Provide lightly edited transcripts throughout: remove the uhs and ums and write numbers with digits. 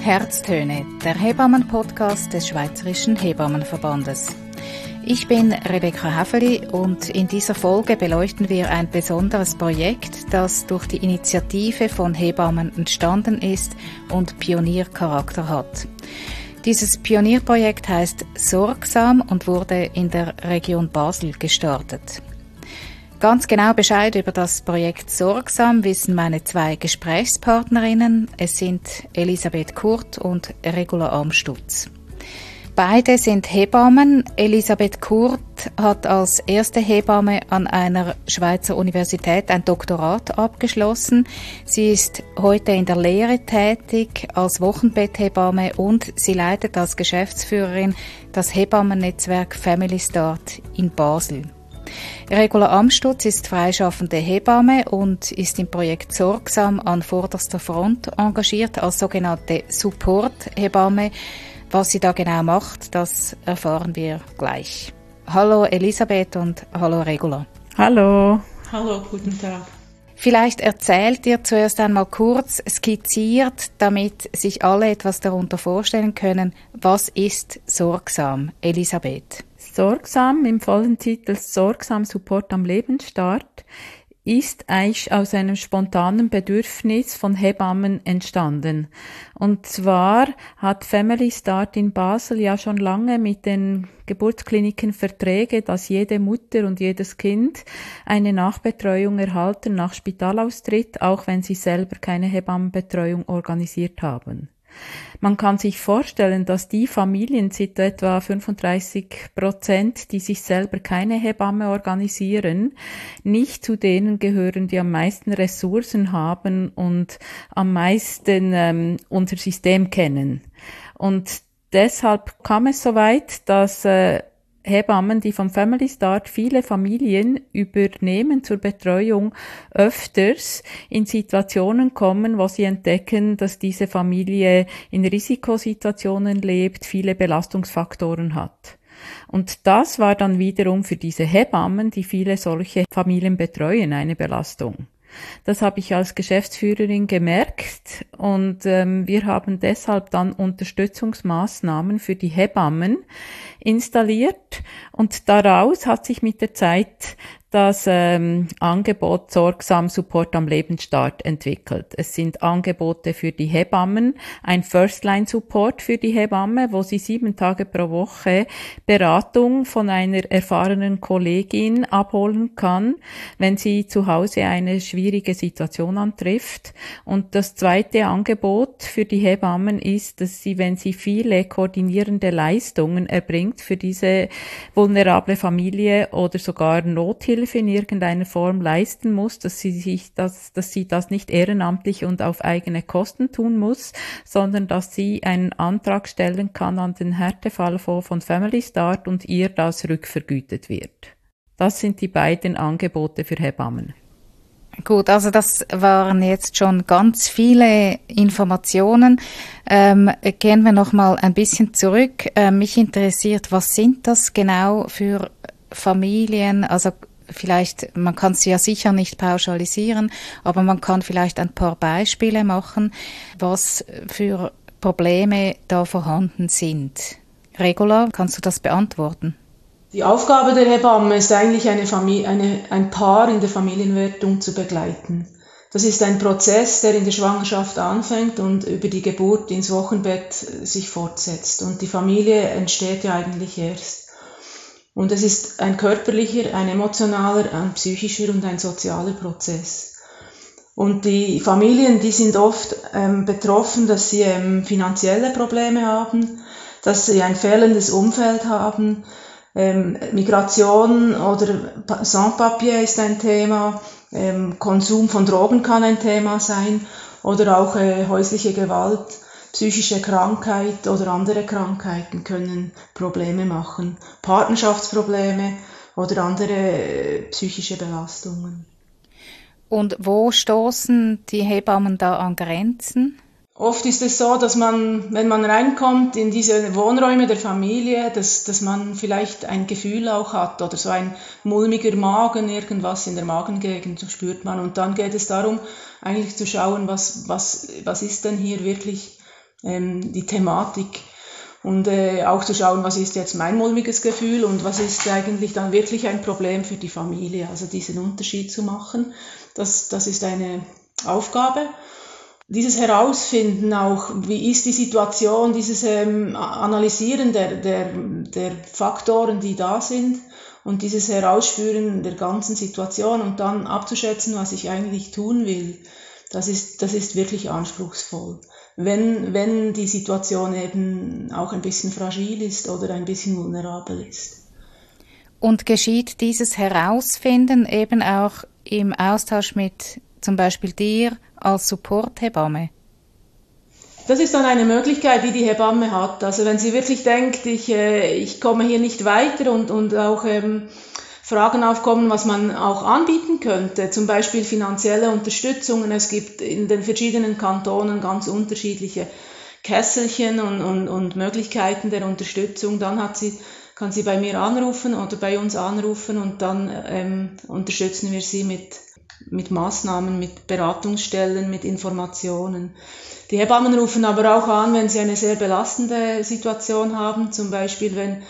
Herztöne, der Hebammen-Podcast des Schweizerischen Hebammenverbandes. Ich bin Rebecca Häfeli und in dieser Folge beleuchten wir ein besonderes Projekt, das durch die Initiative von Hebammen entstanden ist und Pioniercharakter hat. Dieses Pionierprojekt heißt Sorgsam und wurde in der Region Basel gestartet. Ganz genau Bescheid über das Projekt Sorgsam wissen meine zwei Gesprächspartnerinnen. Es sind Elisabeth Kurt und Regula Amstutz. Beide sind Hebammen. Elisabeth Kurt hat als erste Hebamme an einer Schweizer Universität ein Doktorat abgeschlossen. Sie ist heute in der Lehre tätig als Wochenbetthebamme und sie leitet als Geschäftsführerin das Hebammennetzwerk Family Start in Basel. Regula Amstutz ist freischaffende Hebamme und ist im Projekt Sorgsam an vorderster Front engagiert als sogenannte Support-Hebamme. Was sie da genau macht, das erfahren wir gleich. Hallo Elisabeth und hallo Regula. Hallo. Hallo, guten Tag. Vielleicht erzählt ihr zuerst einmal kurz skizziert, damit sich alle etwas darunter vorstellen können, was ist Sorgsam, Elisabeth? Sorgsam, im vollen Titel Sorgsam Support am Lebensstart, ist eigentlich aus einem spontanen Bedürfnis von Hebammen entstanden. Und zwar hat Family Start in Basel ja schon lange mit den Geburtskliniken Verträge, dass jede Mutter und jedes Kind eine Nachbetreuung erhalten nach Spitalaustritt, auch wenn sie selber keine Hebammenbetreuung organisiert haben. Man kann sich vorstellen, dass die Familien, sind etwa 35%, die sich selber keine Hebamme organisieren, nicht zu denen gehören, die am meisten Ressourcen haben und am meisten unser System kennen. Und deshalb kam es so weit, dass Hebammen, die vom Family Start viele Familien übernehmen zur Betreuung, öfters in Situationen kommen, wo sie entdecken, dass diese Familie in Risikosituationen lebt, viele Belastungsfaktoren hat. Und das war dann wiederum für diese Hebammen, die viele solche Familien betreuen, eine Belastung. Das habe ich als Geschäftsführerin gemerkt und wir haben deshalb dann Unterstützungsmaßnahmen für die Hebammen installiert und daraus hat sich mit der Zeit das Angebot Sorgsam Support am Lebensstart entwickelt. Es sind Angebote für die Hebammen, ein First-Line-Support für die Hebamme, wo sie 7 Tage pro Woche Beratung von einer erfahrenen Kollegin abholen kann, wenn sie zu Hause eine schwierige Situation antrifft. Und das zweite Angebot für die Hebammen ist, dass sie, wenn sie viele koordinierende Leistungen erbringt für diese vulnerable Familie oder sogar Nothilfe in irgendeiner Form leisten muss, dass sie das nicht ehrenamtlich und auf eigene Kosten tun muss, sondern dass sie einen Antrag stellen kann an den Härtefallfonds von Family Start und ihr das rückvergütet wird. Das sind die beiden Angebote für Hebammen. Gut, also das waren jetzt schon ganz viele Informationen. Gehen wir noch mal ein bisschen zurück. Mich interessiert, was sind das genau für Familien? Also vielleicht, man kann es ja sicher nicht pauschalisieren, aber man kann vielleicht ein paar Beispiele machen, was für Probleme da vorhanden sind. Regula, kannst du das beantworten? Die Aufgabe der Hebamme ist eigentlich ein Paar in der Familienwertung zu begleiten. Das ist ein Prozess, der in der Schwangerschaft anfängt und über die Geburt ins Wochenbett sich fortsetzt. Und die Familie entsteht ja eigentlich erst. Und es ist ein körperlicher, ein emotionaler, ein psychischer und ein sozialer Prozess. Und die Familien, die sind oft betroffen, dass sie finanzielle Probleme haben, dass sie ein fehlendes Umfeld haben. Migration oder Sans-Papier ist ein Thema, Konsum von Drogen kann ein Thema sein oder auch häusliche Gewalt. Psychische Krankheit oder andere Krankheiten können Probleme machen, Partnerschaftsprobleme oder andere psychische Belastungen. Und wo stoßen die Hebammen da an Grenzen? Oft ist es so, dass man, wenn man reinkommt in diese Wohnräume der Familie, dass man vielleicht ein Gefühl auch hat oder so ein mulmiger Magen, irgendwas in der Magengegend spürt man. Und dann geht es darum, eigentlich zu schauen, was ist denn hier wirklich die Thematik und auch zu schauen, was ist jetzt mein mulmiges Gefühl und was ist eigentlich dann wirklich ein Problem für die Familie. Also diesen Unterschied zu machen, das ist eine Aufgabe. Dieses Herausfinden auch, wie ist die Situation, dieses Analysieren der Faktoren, die da sind und dieses Herausspüren der ganzen Situation und dann abzuschätzen, was ich eigentlich tun will, das ist wirklich anspruchsvoll. Wenn die Situation eben auch ein bisschen fragil ist oder ein bisschen vulnerabel ist. Und geschieht dieses Herausfinden eben auch im Austausch mit zum Beispiel dir als Supporthebamme? Das ist dann eine Möglichkeit, die Hebamme hat. Also wenn sie wirklich denkt, ich komme hier nicht weiter und auch Fragen aufkommen, was man auch anbieten könnte, zum Beispiel finanzielle Unterstützungen. Es gibt in den verschiedenen Kantonen ganz unterschiedliche Kesselchen und Möglichkeiten der Unterstützung. Dann kann sie bei mir anrufen oder bei uns anrufen und dann unterstützen wir sie mit Maßnahmen, mit Beratungsstellen, mit Informationen. Die Hebammen rufen aber auch an, wenn sie eine sehr belastende Situation haben, zum Beispiel wenn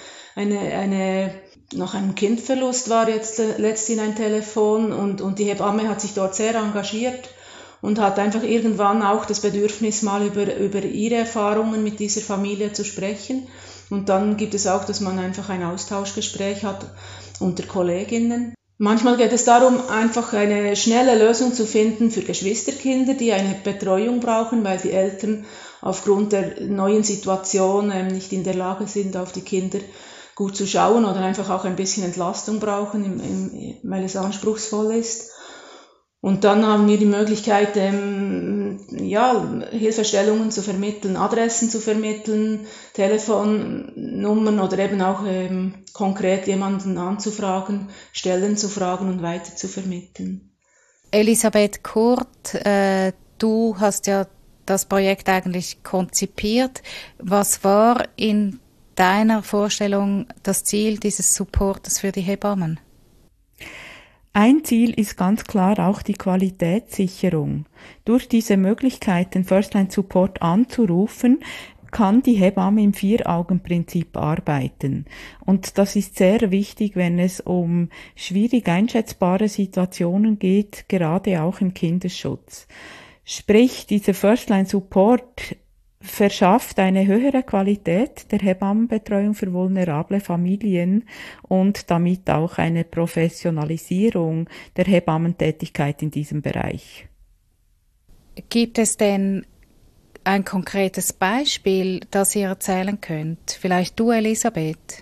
nach einem Kindverlust war jetzt letztens ein Telefon und die Hebamme hat sich dort sehr engagiert und hat einfach irgendwann auch das Bedürfnis, mal über ihre Erfahrungen mit dieser Familie zu sprechen. Und dann gibt es auch, dass man einfach ein Austauschgespräch hat unter Kolleginnen. Manchmal geht es darum, einfach eine schnelle Lösung zu finden für Geschwisterkinder, die eine Betreuung brauchen, weil die Eltern aufgrund der neuen Situation nicht in der Lage sind, auf die Kinder gut zu schauen oder einfach auch ein bisschen Entlastung brauchen, weil es anspruchsvoll ist. Und dann haben wir die Möglichkeit, Hilfestellungen zu vermitteln, Adressen zu vermitteln, Telefonnummern oder eben auch konkret jemanden anzufragen, Stellen zu fragen und weiter zu vermitteln. Elisabeth Kurt, du hast ja das Projekt eigentlich konzipiert. Was war in deiner Vorstellung das Ziel dieses Supportes für die Hebammen? Ein Ziel ist ganz klar auch die Qualitätssicherung. Durch diese Möglichkeit, den First-Line-Support anzurufen, kann die Hebamme im Vier-Augen-Prinzip arbeiten. Und das ist sehr wichtig, wenn es um schwierig einschätzbare Situationen geht, gerade auch im Kinderschutz. Sprich, dieser First-Line-Support verschafft eine höhere Qualität der Hebammenbetreuung für vulnerable Familien und damit auch eine Professionalisierung der Hebammentätigkeit in diesem Bereich. Gibt es denn ein konkretes Beispiel, das ihr erzählen könnt? Vielleicht du, Elisabeth?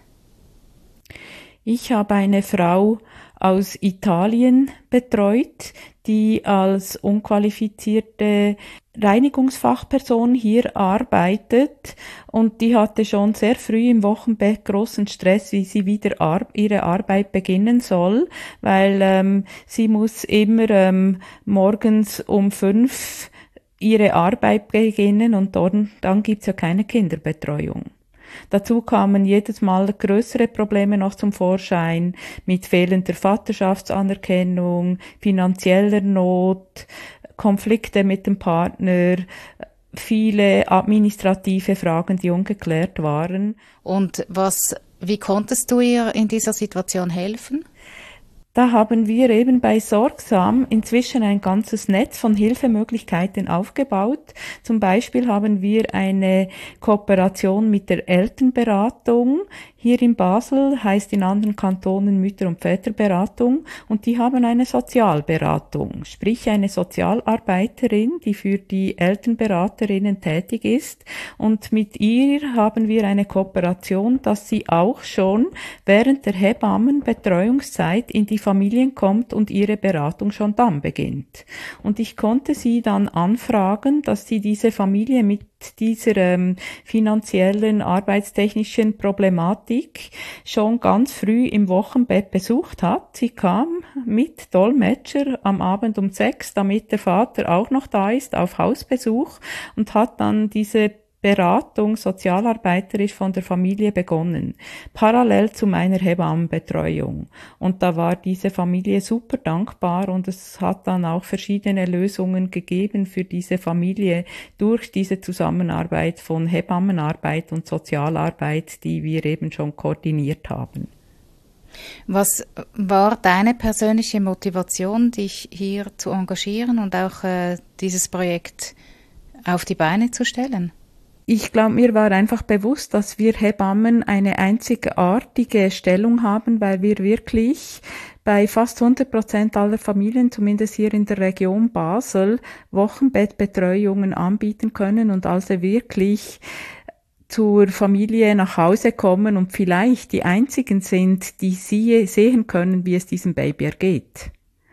Ich habe eine Frau aus Italien betreut, die als unqualifizierte Reinigungsfachperson hier arbeitet und die hatte schon sehr früh im Wochenbett großen Stress, wie sie wieder ihre Arbeit beginnen soll, weil sie muss immer morgens um 5 ihre Arbeit beginnen und dann gibt's ja keine Kinderbetreuung. Dazu kamen jedes Mal größere Probleme noch zum Vorschein mit fehlender Vaterschaftsanerkennung, finanzieller Not, Konflikte mit dem Partner, viele administrative Fragen, die ungeklärt waren. Und wie konntest du ihr in dieser Situation helfen? Da haben wir eben bei Sorgsam inzwischen ein ganzes Netz von Hilfemöglichkeiten aufgebaut. Zum Beispiel haben wir eine Kooperation mit der Elternberatung. Hier in Basel heißt in anderen Kantonen Mütter- und Väterberatung und die haben eine Sozialberatung, sprich eine Sozialarbeiterin, die für die Elternberaterinnen tätig ist und mit ihr haben wir eine Kooperation, dass sie auch schon während der Hebammenbetreuungszeit in die Familien kommt und ihre Beratung schon dann beginnt. Und ich konnte sie dann anfragen, dass sie diese Familie mit dieser finanziellen, arbeitstechnischen Problematik schon ganz früh im Wochenbett besucht hat. Sie kam mit Dolmetscher am Abend um 6, damit der Vater auch noch da ist, auf Hausbesuch und hat dann diese Beratung sozialarbeiterisch von der Familie begonnen, parallel zu meiner Hebammenbetreuung. Und da war diese Familie super dankbar und es hat dann auch verschiedene Lösungen gegeben für diese Familie durch diese Zusammenarbeit von Hebammenarbeit und Sozialarbeit, die wir eben schon koordiniert haben. Was war deine persönliche Motivation, dich hier zu engagieren und auch dieses Projekt auf die Beine zu stellen? Ich glaube, mir war einfach bewusst, dass wir Hebammen eine einzigartige Stellung haben, weil wir wirklich bei fast 100% aller Familien, zumindest hier in der Region Basel, Wochenbettbetreuungen anbieten können und also wirklich zur Familie nach Hause kommen und vielleicht die einzigen sind, die sie sehen können, wie es diesem Baby ergeht.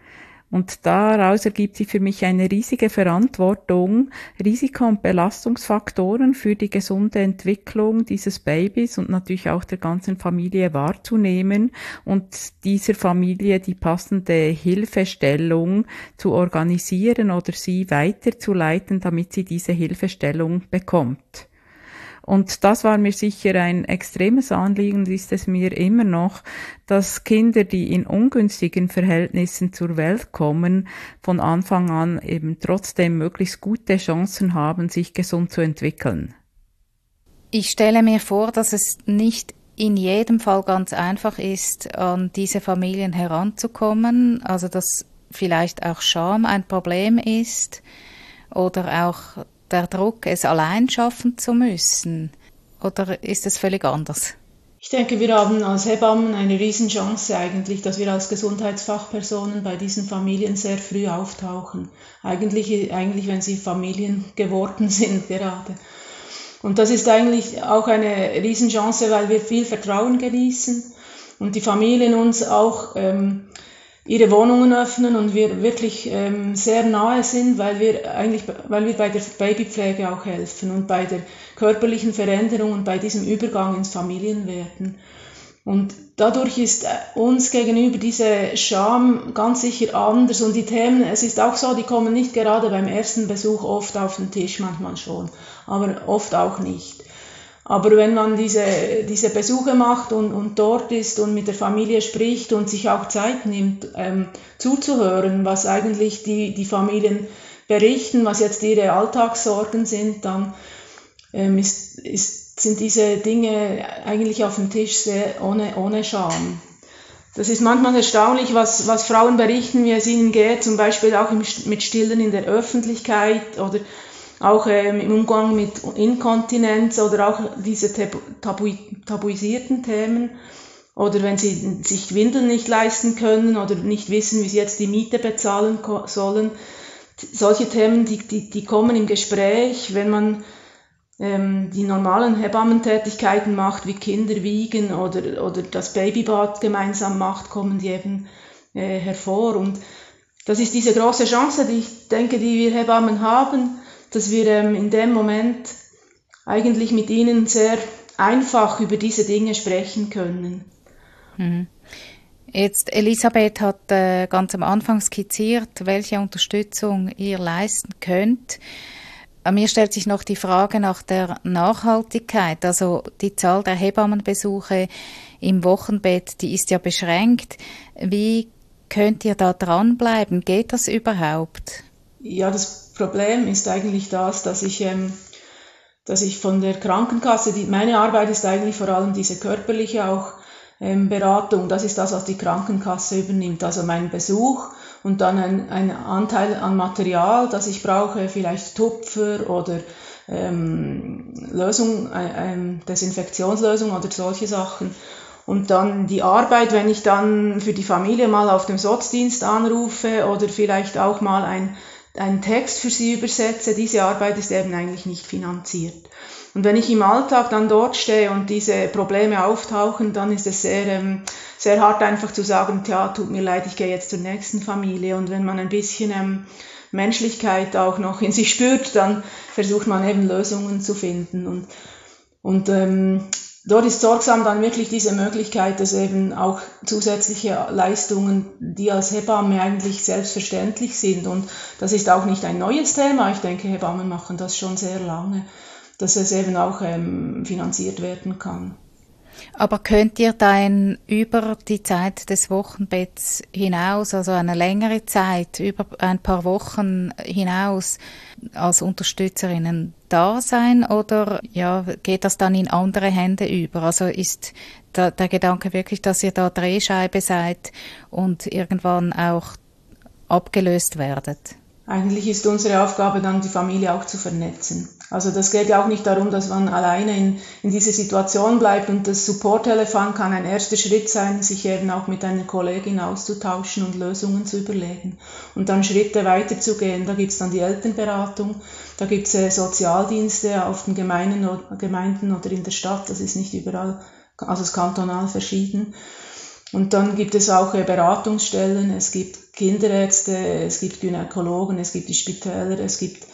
Und daraus ergibt sich für mich eine riesige Verantwortung, Risiko- und Belastungsfaktoren für die gesunde Entwicklung dieses Babys und natürlich auch der ganzen Familie wahrzunehmen und dieser Familie die passende Hilfestellung zu organisieren oder sie weiterzuleiten, damit sie diese Hilfestellung bekommt. Und das war mir sicher ein extremes Anliegen und ist es mir immer noch, dass Kinder, die in ungünstigen Verhältnissen zur Welt kommen, von Anfang an eben trotzdem möglichst gute Chancen haben, sich gesund zu entwickeln. Ich stelle mir vor, dass es nicht in jedem Fall ganz einfach ist, an diese Familien heranzukommen, also dass vielleicht auch Scham ein Problem ist oder auch der Druck, es allein schaffen zu müssen? Oder ist es völlig anders? Ich denke, wir haben als Hebammen eine Riesenchance eigentlich, dass wir als Gesundheitsfachpersonen bei diesen Familien sehr früh auftauchen. Eigentlich wenn sie Familien geworden sind gerade. Und das ist eigentlich auch eine Riesenchance, weil wir viel Vertrauen genießen und die Familien uns auch ihre Wohnungen öffnen und wir wirklich sehr nahe sind, weil wir bei der Babypflege auch helfen und bei der körperlichen Veränderung und bei diesem Übergang ins Familienwerden. Und dadurch ist uns gegenüber diese Scham ganz sicher anders und die Themen, es ist auch so, die kommen nicht gerade beim ersten Besuch oft auf den Tisch, manchmal schon, aber oft auch nicht. Aber wenn man diese Besuche macht und dort ist und mit der Familie spricht und sich auch Zeit nimmt, zuzuhören, was eigentlich die Familien berichten, was jetzt ihre Alltagssorgen sind, dann sind diese Dinge eigentlich auf dem Tisch sehr ohne Scham. Das ist manchmal erstaunlich, was Frauen berichten, wie es ihnen geht, zum Beispiel auch mit Stillen in der Öffentlichkeit oder auch im Umgang mit Inkontinenz oder auch diese tabuisierten Themen oder wenn sie sich Windeln nicht leisten können oder nicht wissen, wie sie jetzt die Miete bezahlen sollen. Solche Themen, die kommen im Gespräch, wenn man die normalen Hebammentätigkeiten macht, wie Kinder wiegen oder das Babybad gemeinsam macht, kommen die eben hervor. Und das ist diese große Chance, die ich denke, die wir Hebammen haben, dass wir in dem Moment eigentlich mit ihnen sehr einfach über diese Dinge sprechen können. Mhm. Jetzt, Elisabeth hat ganz am Anfang skizziert, welche Unterstützung ihr leisten könnt. Mir stellt sich noch die Frage nach der Nachhaltigkeit. Also die Zahl der Hebammenbesuche im Wochenbett, die ist ja beschränkt. Wie könnt ihr da dranbleiben? Geht das überhaupt? Ja, das Problem ist eigentlich das, dass ich von der Krankenkasse, meine Arbeit ist eigentlich vor allem diese körperliche auch Beratung, das ist das, was die Krankenkasse übernimmt, also mein Besuch und dann ein Anteil an Material, das ich brauche, vielleicht Tupfer oder Desinfektionslösung oder solche Sachen. Und dann die Arbeit, wenn ich dann für die Familie mal auf dem Sozialdienst anrufe oder vielleicht auch mal einen Text für sie übersetze, diese Arbeit ist eben eigentlich nicht finanziert. Und wenn ich im Alltag dann dort stehe und diese Probleme auftauchen, dann ist es sehr hart einfach zu sagen, tja, tut mir leid, ich gehe jetzt zur nächsten Familie. Und wenn man ein bisschen Menschlichkeit auch noch in sich spürt, dann versucht man eben Lösungen zu finden. Und dort ist sorgsam dann wirklich diese Möglichkeit, dass eben auch zusätzliche Leistungen, die als Hebamme eigentlich selbstverständlich sind. Und das ist auch nicht ein neues Thema. Ich denke, Hebammen machen das schon sehr lange. dass es eben auch finanziert werden kann. Aber könnt ihr dann über die Zeit des Wochenbetts hinaus, also eine längere Zeit, über ein paar Wochen hinaus als Unterstützerinnen da sein oder ja, geht das dann in andere Hände über? Also ist der Gedanke wirklich, dass ihr da Drehscheibe seid und irgendwann auch abgelöst werdet? Eigentlich ist unsere Aufgabe dann, die Familie auch zu vernetzen. Also das geht ja auch nicht darum, dass man alleine in dieser Situation bleibt, und das Support-Telefon kann ein erster Schritt sein, sich eben auch mit einer Kollegin auszutauschen und Lösungen zu überlegen und dann Schritte weiterzugehen. Da gibt's dann die Elternberatung, da gibt's Sozialdienste auf den Gemeinden oder in der Stadt, das ist nicht überall, also es ist kantonal verschieden. Und dann gibt es auch Beratungsstellen, es gibt Kinderärzte, es gibt Gynäkologen, es gibt die Spitäler, es gibt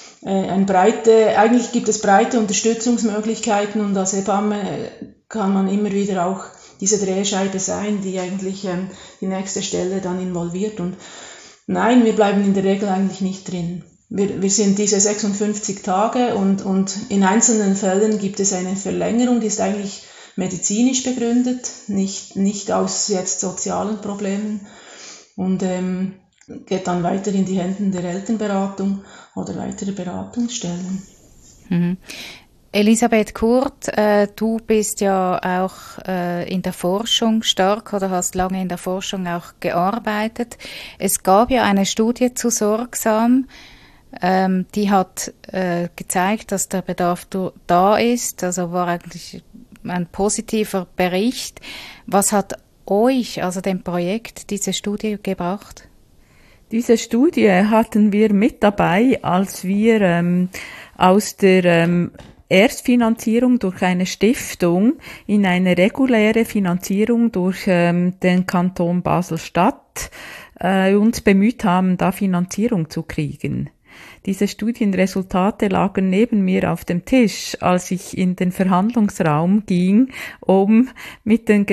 eigentlich gibt es breite Unterstützungsmöglichkeiten, und als Hebamme kann man immer wieder auch diese Drehscheibe sein, die eigentlich die nächste Stelle dann involviert. Und nein, wir bleiben in der Regel eigentlich nicht drin. Wir sind diese 56 Tage und in einzelnen Fällen gibt es eine Verlängerung, die ist eigentlich medizinisch begründet, nicht aus jetzt sozialen Problemen, und geht dann weiter in die Hände der Elternberatung oder weitere Beratungsstellen. Mhm. Elisabeth Kurt, du bist ja auch in der Forschung stark oder hast lange in der Forschung auch gearbeitet. Es gab ja eine Studie zu Sorgsam, die hat gezeigt, dass der Bedarf da ist, also war eigentlich ein positiver Bericht. Was hat euch, also dem Projekt, diese Studie gebracht? Diese Studie hatten wir mit dabei, als wir aus der Erstfinanzierung durch eine Stiftung in eine reguläre Finanzierung durch den Kanton Basel-Stadt uns bemüht haben, da Finanzierung zu kriegen. Diese Studienresultate lagen neben mir auf dem Tisch, als ich in den Verhandlungsraum ging, um mit den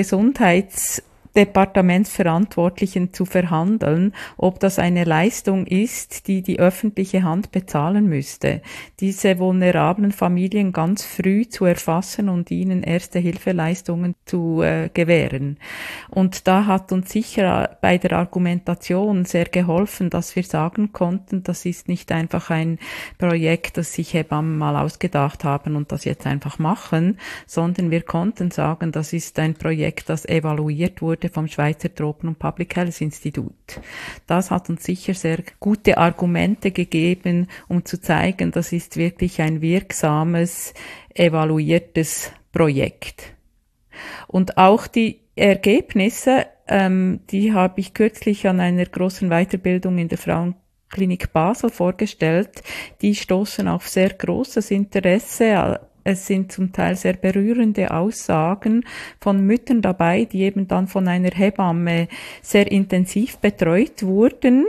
Gesundheitsdepartementsverantwortlichen zu verhandeln, ob das eine Leistung ist, die die öffentliche Hand bezahlen müsste, diese vulnerablen Familien ganz früh zu erfassen und ihnen Erste-Hilfeleistungen zu gewähren. Und da hat uns sicher bei der Argumentation sehr geholfen, dass wir sagen konnten, das ist nicht einfach ein Projekt, das sich Hebammen mal ausgedacht haben und das jetzt einfach machen, sondern wir konnten sagen, das ist ein Projekt, das evaluiert wurde vom Schweizer Tropen- und Public Health Institut. Das hat uns sicher sehr gute Argumente gegeben, um zu zeigen, das ist wirklich ein wirksames, evaluiertes Projekt. Und auch die Ergebnisse, die habe ich kürzlich an einer großen Weiterbildung in der Frauenklinik Basel vorgestellt, die stoßen auf sehr großes Interesse. Es sind zum Teil sehr berührende Aussagen von Müttern dabei, die eben dann von einer Hebamme sehr intensiv betreut wurden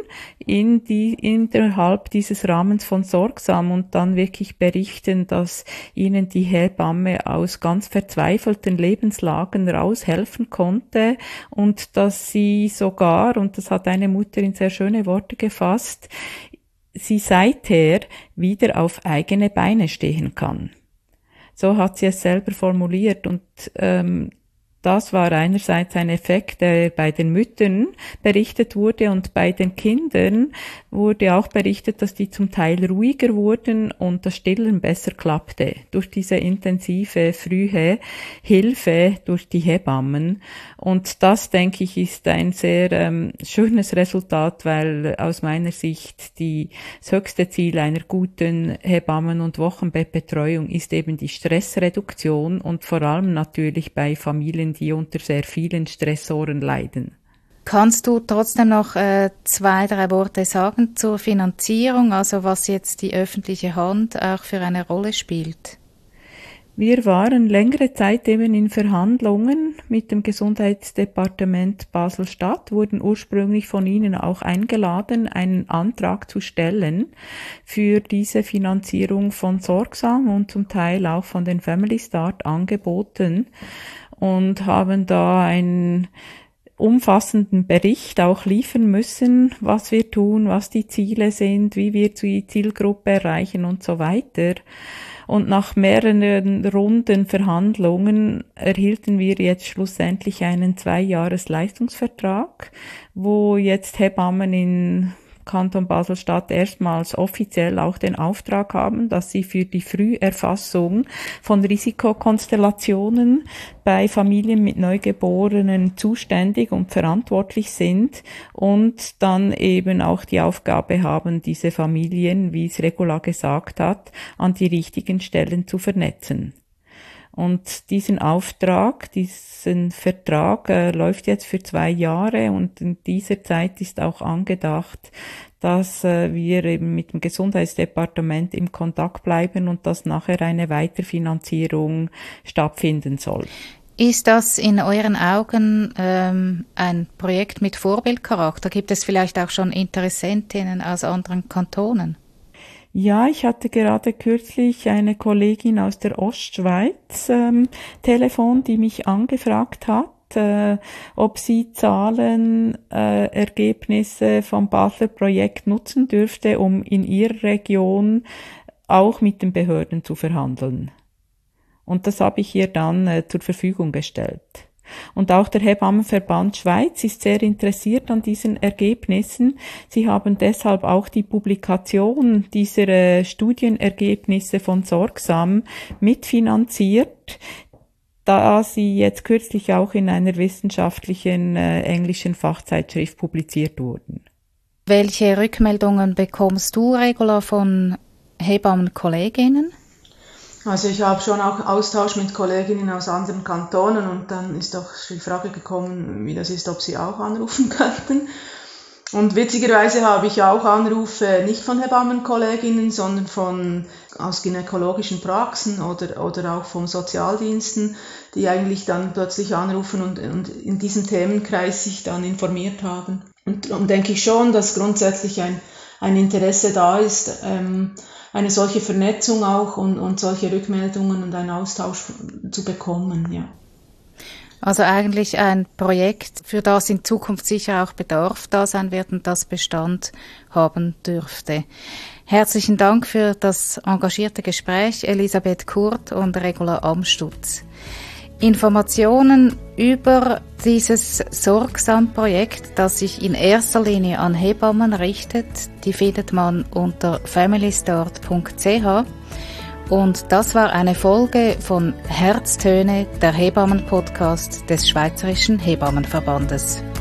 innerhalb dieses Rahmens von Sorgsam und dann wirklich berichten, dass ihnen die Hebamme aus ganz verzweifelten Lebenslagen raushelfen konnte und dass sie sogar, und das hat eine Mutter in sehr schöne Worte gefasst, sie seither wieder auf eigene Beine stehen kann. So hat sie es selber formuliert und das war einerseits ein Effekt, der bei den Müttern berichtet wurde und bei den Kindern wurde auch berichtet, dass die zum Teil ruhiger wurden und das Stillen besser klappte durch diese intensive frühe Hilfe durch die Hebammen. Und das, denke ich, ist ein sehr schönes Resultat, weil aus meiner Sicht das höchste Ziel einer guten Hebammen- und Wochenbettbetreuung ist eben die Stressreduktion und vor allem natürlich bei Familien, die unter sehr vielen Stressoren leiden. Kannst du trotzdem noch 2-3 Worte sagen zur Finanzierung, also was jetzt die öffentliche Hand auch für eine Rolle spielt? Wir waren längere Zeit eben in Verhandlungen mit dem Gesundheitsdepartement Basel-Stadt, wurden ursprünglich von Ihnen auch eingeladen, einen Antrag zu stellen für diese Finanzierung von Sorgsam und zum Teil auch von den Family Start Angeboten und haben da einen umfassenden Bericht auch liefern müssen, was wir tun, was die Ziele sind, wie wir die Zielgruppe erreichen und so weiter. Und nach mehreren Runden Verhandlungen erhielten wir jetzt schlussendlich einen 2-Jahres-Leistungsvertrag, wo jetzt Hebammen in Kanton Basel-Stadt erstmals offiziell auch den Auftrag haben, dass sie für die Früherfassung von Risikokonstellationen bei Familien mit Neugeborenen zuständig und verantwortlich sind und dann eben auch die Aufgabe haben, diese Familien, wie es Regula gesagt hat, an die richtigen Stellen zu vernetzen. Und diesen Vertrag läuft jetzt für 2 Jahre und in dieser Zeit ist auch angedacht, dass wir eben mit dem Gesundheitsdepartement im Kontakt bleiben und dass nachher eine Weiterfinanzierung stattfinden soll. Ist das in euren Augen ein Projekt mit Vorbildcharakter? Gibt es vielleicht auch schon Interessentinnen aus anderen Kantonen? Ja, ich hatte gerade kürzlich eine Kollegin aus der Ostschweiz Telefon, die mich angefragt hat, ob sie Ergebnisse vom Basler Projekt nutzen dürfte, um in ihrer Region auch mit den Behörden zu verhandeln. Und das habe ich ihr dann zur Verfügung gestellt. Und auch der Hebammenverband Schweiz ist sehr interessiert an diesen Ergebnissen. Sie haben deshalb auch die Publikation dieser Studienergebnisse von Sorgsam mitfinanziert, da sie jetzt kürzlich auch in einer wissenschaftlichen englischen Fachzeitschrift publiziert wurden. Welche Rückmeldungen bekommst du, Regula, von Hebammenkolleginnen? Also ich habe schon auch Austausch mit Kolleginnen aus anderen Kantonen und dann ist auch die Frage gekommen, wie das ist, ob sie auch anrufen könnten. Und witzigerweise habe ich auch Anrufe nicht von Hebammenkolleginnen, sondern aus gynäkologischen Praxen oder auch von Sozialdiensten, die eigentlich dann plötzlich anrufen und in diesem Themenkreis sich dann informiert haben. Und denke ich schon, dass grundsätzlich ein Interesse da ist, eine solche Vernetzung auch und solche Rückmeldungen und einen Austausch zu bekommen, ja. Also eigentlich ein Projekt, für das in Zukunft sicher auch Bedarf da sein wird und das Bestand haben dürfte. Herzlichen Dank für das engagierte Gespräch, Elisabeth Kurt und Regula Amstutz. Informationen über dieses Sorgsam-Projekt, das sich in erster Linie an Hebammen richtet, die findet man unter familystart.ch. Und das war eine Folge von Herztöne, der Hebammen-Podcast des Schweizerischen Hebammenverbandes.